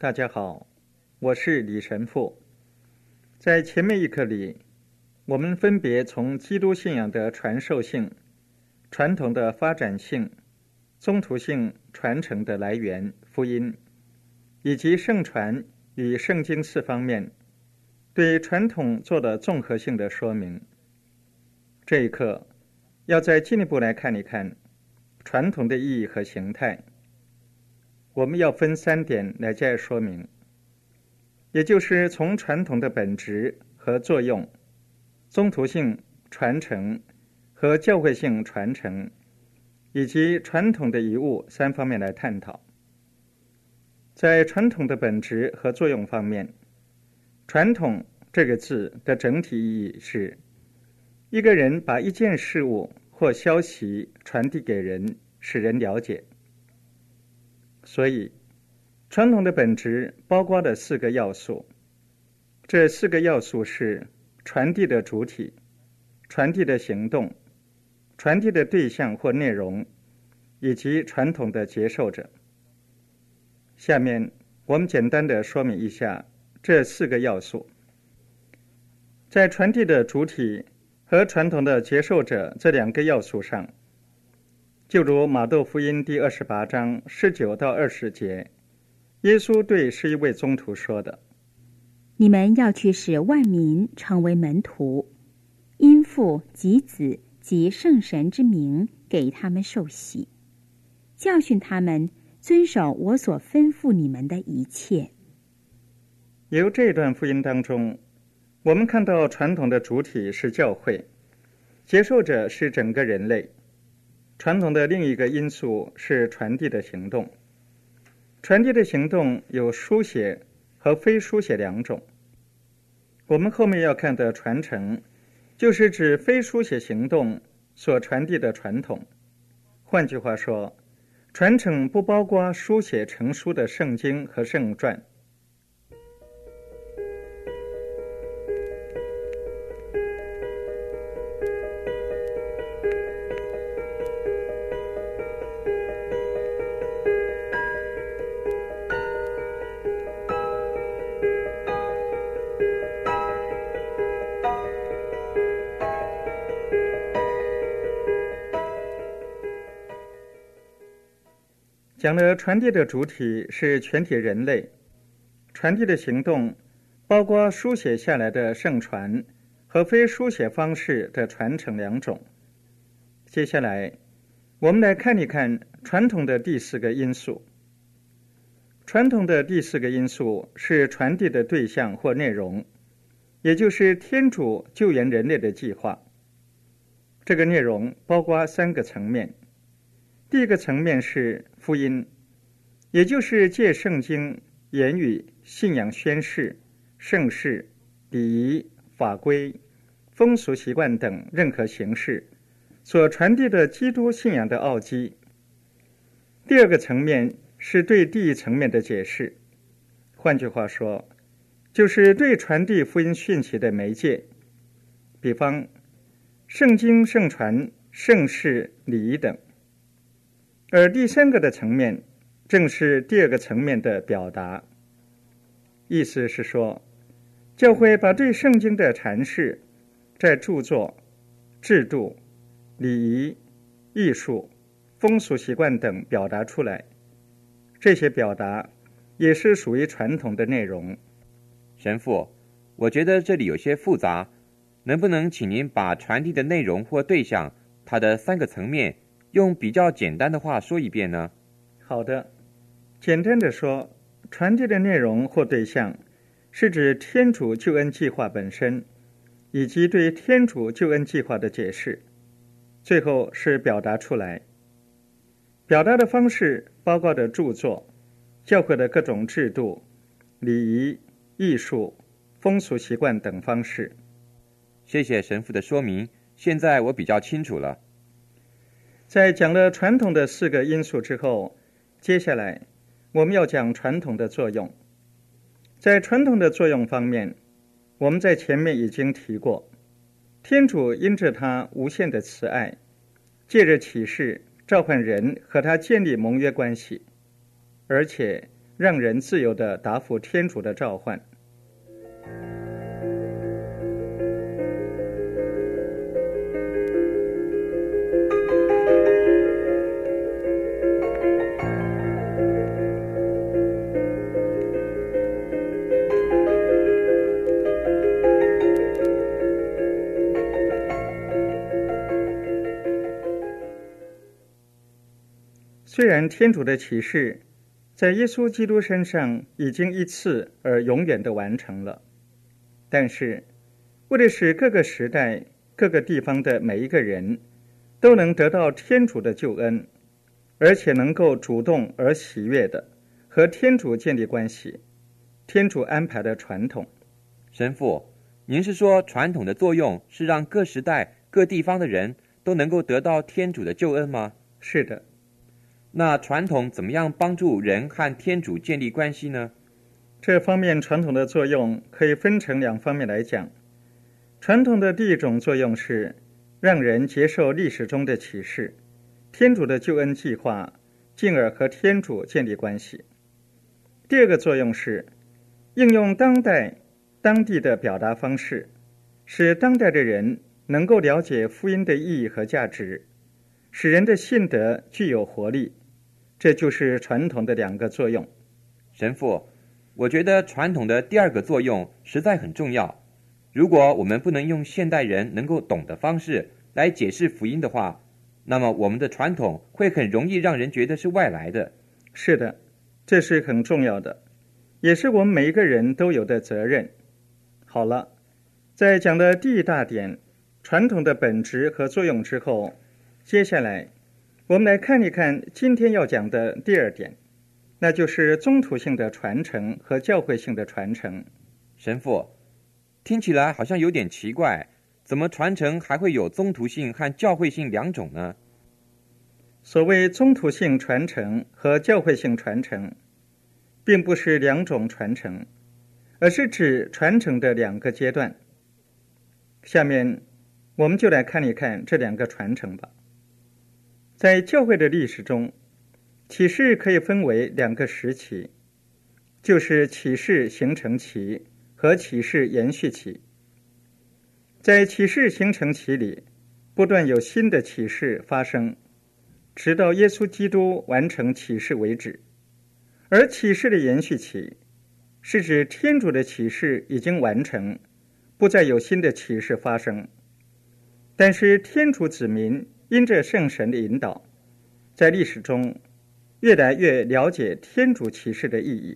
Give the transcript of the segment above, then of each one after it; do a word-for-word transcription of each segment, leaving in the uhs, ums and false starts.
大家好，我是李神父。在前面一课里，我们分别从基督信仰的传授性、传统的发展性、宗徒性传承的来源福音，以及圣传与圣经四方面，对传统做了综合性的说明。这一课要再进一步来看一看传统的意义和形态。我们要分三点来加以说明，也就是从传统的本质和作用、宗徒性传承和教会性传承，以及传统的遗物三方面来探讨。在传统的本质和作用方面，传统这个字的整体意义是一个人把一件事物或消息传递给人，使人了解。所以传统的本质包括了四个要素，这四个要素是传递的主体、传递的行动、传递的对象或内容，以及传统的接受者。下面我们简单的说明一下这四个要素。在传递的主体和传统的接受者这两个要素上，就如马窦福音第二十八章十九到二十节，耶稣对十一位宗徒说的： 你们要去使万民成为门徒，因父及子及圣神之名给他们受洗，教训他们遵守我所吩咐你们的一切。 由这段福音当中，我们看到传统的主体是教会，接受者是整个人类。传统的另一个因素是传递的行动。传递的行动有书写和非书写两种。我们后面要看的传承，就是指非书写行动所传递的传统。换句话说，传承不包括书写成书的圣经和圣传。讲了传递的主体是全体人类，传递的行动包括书写下来的圣传和非书写方式的传承两种。接下来我们来看一看传统的第四个因素。传统的第四个因素是传递的对象或内容，也就是天主救援人类的计划。这个内容包括三个层面。第一个层面是福音，也就是借圣经、言语、信仰宣誓、圣事、礼仪、法规、风俗习惯等任何形式所传递的基督信仰的奥迹。第二个层面是对第一层面的解释，换句话说，就是对传递福音讯息的媒介，比方圣经、圣传、圣事、礼仪等。而第三个的层面正是第二个层面的表达，意思是说，教会把对圣经的阐释在著作、制度、礼仪、艺术、风俗习惯等表达出来。这些表达也是属于传统的内容。 神父，我觉得这里有些复杂，能不能请您把传递的内容或对象，它的三个层面用比较简单的话说一遍呢？ 好的，简单的说，传递的内容或对象是指天主救恩计划本身，以及对天主救恩计划的解释，最后是表达出来。表达的方式包括的著作、教会的各种制度、礼仪、艺术、风俗习惯等方式。 谢谢神父的说明，现在我比较清楚了。 在讲了传统的四个因素之后，接下来我们要讲传统的作用。在传统的作用方面，我们在前面已经提过，天主因着他无限的慈爱，借着启示召唤人和他建立盟约关系，而且让人自由地答复天主的召唤。虽然天主的启示在耶稣基督身上已经一次而永远地完成了，但是为了使各个时代、各个地方的每一个人都能得到天主的救恩，而且能够主动而喜悦地和天主建立关系，天主安排的传统。 神父，您是说传统的作用是让各时代、各地方的人都能够得到天主的救恩吗？ 是的。 那传统怎么样帮助人和天主建立关系呢？ 这方面传统的作用可以分成两方面来讲。传统的第一种作用是让人接受历史中的启示，天主的救恩计划，进而和天主建立关系。第二个作用是应用当代当地的表达方式，使当代的人能够了解福音的意义和价值，使人的信德具有活力。这就是传统的两个作用。 神父，我觉得传统的第二个作用实在很重要。如果我们不能用现代人能够懂的方式来解释福音的话，那么我们的传统会很容易让人觉得是外来的。 是的，这是很重要的，也是我们每一个人都有的责任。好了，在讲了第一大点，传统的本质和作用之后，接下来我们来看一看今天要讲的第二点，那就是宗徒性的传承和教会性的传承。 神父，听起来好像有点奇怪，怎么传承还会有宗徒性和教会性两种呢？ 所谓宗徒性传承和教会性传承，并不是两种传承，而是指传承的两个阶段。下面我们就来看一看这两个传承吧。在教会的历史中，启示可以分为两个时期，就是启示形成期和启示延续期。在启示形成期里，不断有新的启示发生，直到耶稣基督完成启示为止。而启示的延续期是指天主的启示已经完成，不再有新的启示发生，但是天主子民因着圣神的引导，在历史中越来越了解天主启示的意义。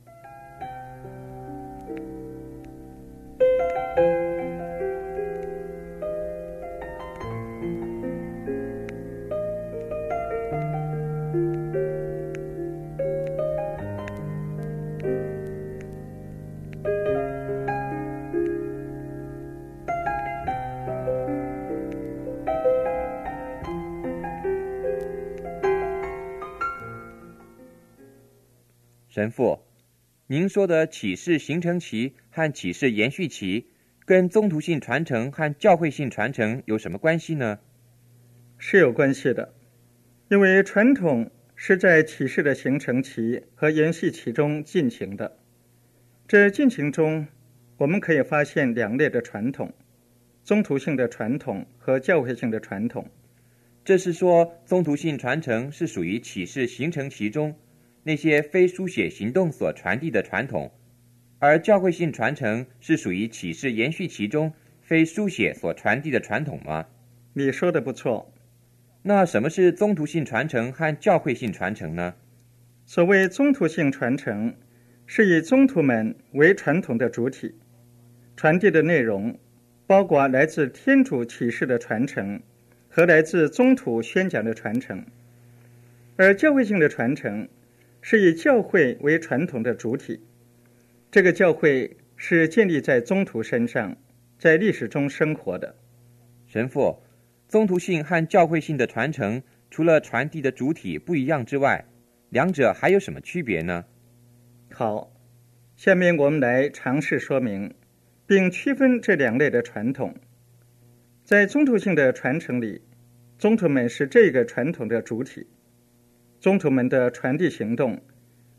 神父，您说的启示形成期和启示延续期跟宗徒性传承和教会性传承有什么关系呢？ 是有关系的，因为传统是在启示的形成期和延续期中进行的。这进行中，我们可以发现两类的传统，宗徒性的传统和教会性的传统。 这是说宗徒性传承是属于启示形成期中那些非书写行动所传递的传统，而教会性传承是属于启示延续期中非书写所传递的传统吗？ 你说的不错。 那什么是宗徒性传承和教会性传承呢？ 所谓宗徒性传承，是以宗徒们为传统的主体，传递的内容包括来自天主启示的传承和来自宗徒宣讲的传承。而教会性的传承是以教会为传统的主体，这个教会是建立在宗徒身上，在历史中生活的。 神父，宗徒性和教会性的传承除了传递的主体不一样之外，两者还有什么区别呢？ 好，下面我们来尝试说明并区分这两类的传统。在宗徒性的传承里，宗徒们是这个传统的主体，宗徒们的传递行动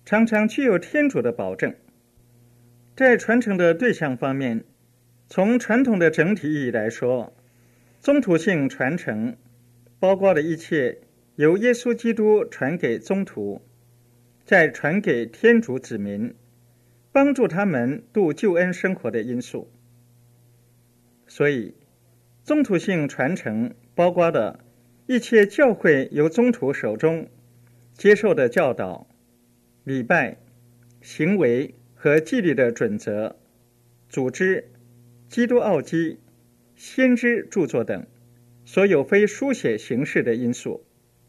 常常具有天主的保证。在传承的对象方面，从传统的整体意义来说，宗徒性传承包括了一切由耶稣基督传给宗徒，再传给天主子民，帮助他们度救恩生活的因素。所以宗徒性传承包括了一切教会由宗徒手中接受的教导、礼拜、行为和纪律的准则、组织、基督奥基、先知著作等所有非书写形式的因素。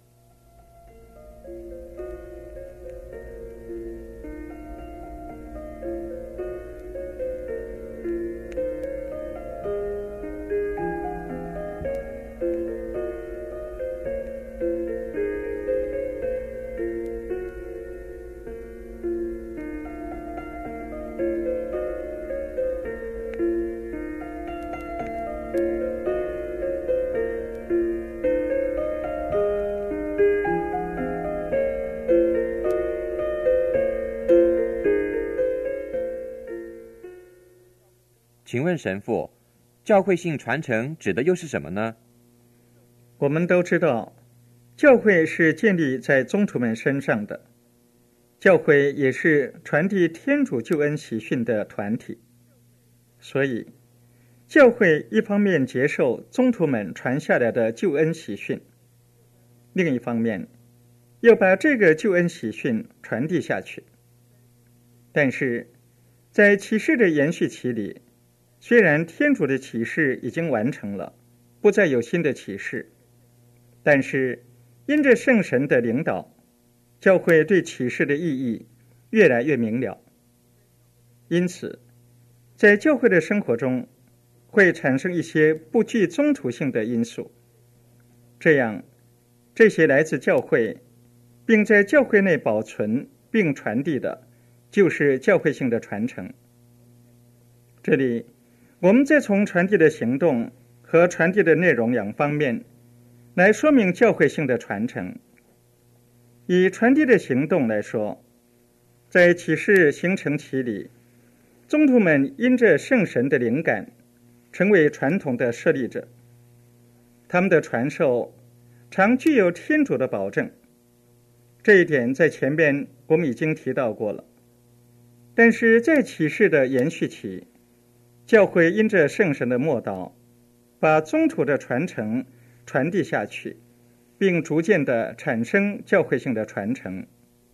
请问神父，教会性传承指的又是什么呢？ 我们都知道，教会是建立在宗徒们身上的，教会也是传递天主救恩喜讯的团体。所以，教会一方面接受宗徒们传下来的救恩喜讯，另一方面又把这个救恩喜讯传递下去。但是，在启示的延续期里，虽然天主的启示已经完成了，不再有新的启示，但是因着圣神的领导，教会对启示的意义越来越明了。因此，在教会的生活中会产生一些不具宗徒性的因素，这样这些来自教会并在教会内保存并传递的，就是教会性的传承。这里我们再从传递的行动和传递的内容两方面来说明教会性的传承。以传递的行动来说，在启示形成期里，宗徒们因着圣神的灵感成为传统的设立者，他们的传授常具有天主的保证，这一点在前边我们已经提到过了。但是在启示的延续期，教会因着圣神的默祷，把宗徒的传承传递下去，并逐渐地产生教会性的传承。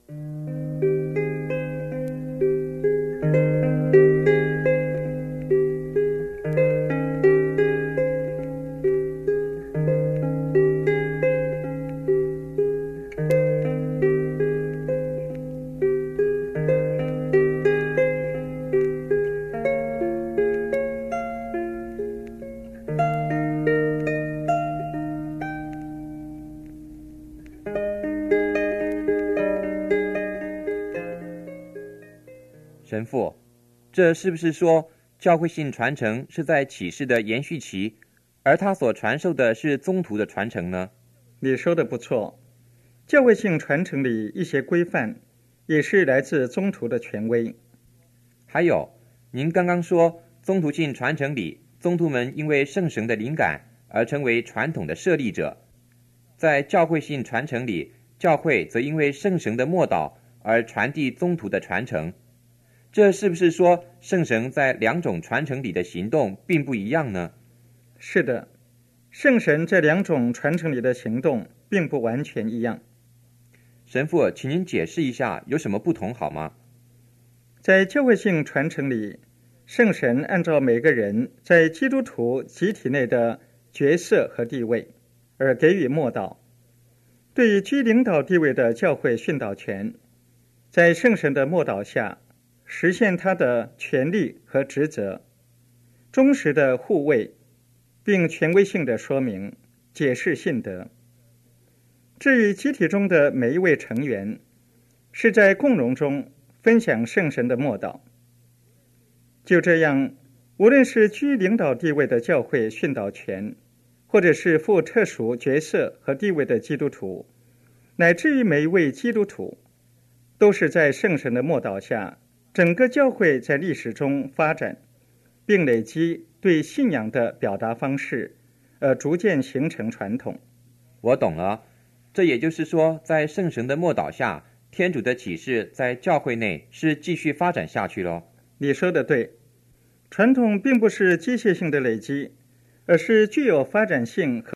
神父，这是不是说教会性传承是在启示的延续期，而他所传授的是宗徒的传承呢？ 你说的不错，教会性传承里一些规范也是来自宗徒的权威。 还有，您刚刚说宗徒性传承里，宗徒们因为圣神的灵感而成为传统的设立者，在教会性传承里，教会则因为圣神的默祷而传递宗徒的传承。这是不是说圣神在两种传承里的行动并不一样呢？ 是的，圣神这两种传承里的行动并不完全一样。 神父，请您解释一下有什么不同好吗？ 在教会性传承里，圣神按照每个人在基督徒集体内的角色和地位而给予默祷，对于居领导地位的教会训导权，在圣神的默祷下实现他的权利和职责，忠实的护卫，并权威性的说明、解释信德。至于集体中的每一位成员，是在共荣中分享圣神的默祷。就这样，无论是居领导地位的教会训导权，或者是负特殊角色和地位的基督徒，乃至于每一位基督徒， 都是在圣神的默祷下，整个教会在历史中发展，并累积对信仰的表达方式，而逐渐形成传统。 我懂了，这也就是说，在圣神的默祷下，天主的启示在教会内是继续发展下去咯。 你说的对，传统并不是机械性的累积，而是具有发展性和